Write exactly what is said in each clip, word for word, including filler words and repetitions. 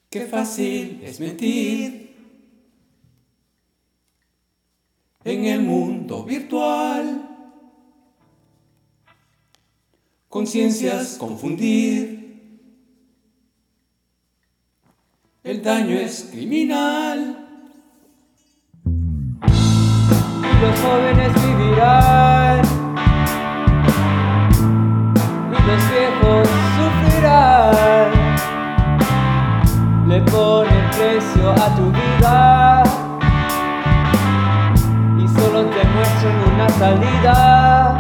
Qué fácil es mentir en el mundo virtual, conciencias confundir, el daño es criminal. Y los jóvenes vivirán, y los viejos sufrirán. Le ponen precio a tu vida y solo te muestran una salida.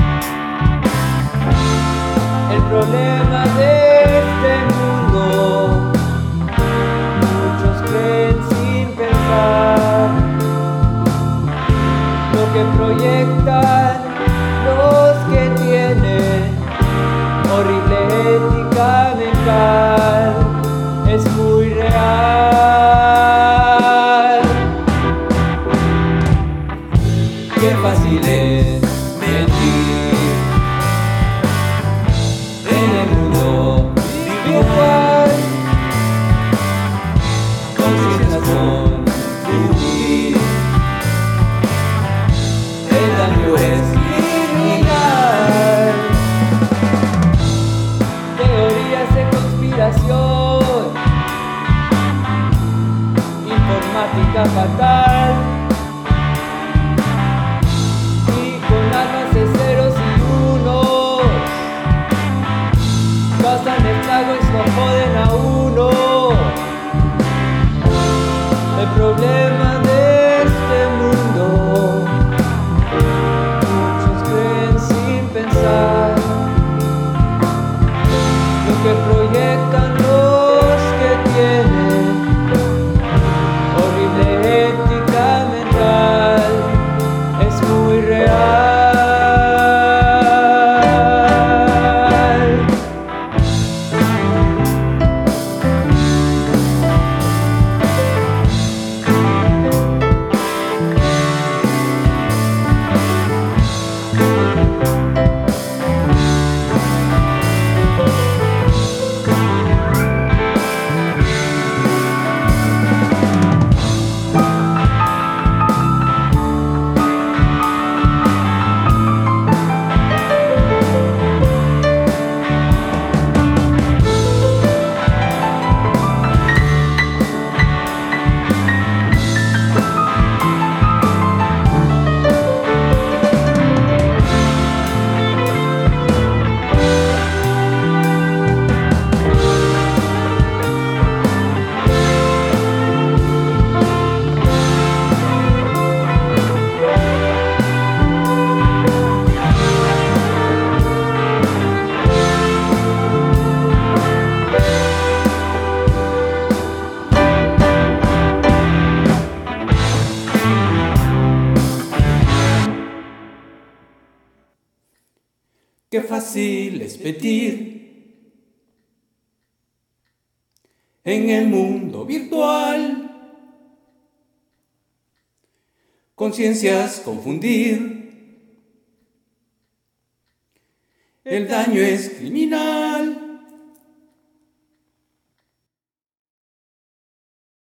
El problema de este mundo, muchos creen sin pensar lo que proyectan los que tienen horrible ética mental. Es muy real. Qué fácil es mentir en el mundo virtual, conciencias confundir, el daño es criminal. Teorías de conspiración, informática fatal, y con almas de ceros y unos pasan el trago y lo joden a uno. El problema de este mundo, muchos creen sin pensar lo que proyectan los que tienen horrible ética mental. Es muy real. Qué fácil es mentir en el mundo virtual, conciencias confundir, el daño es criminal.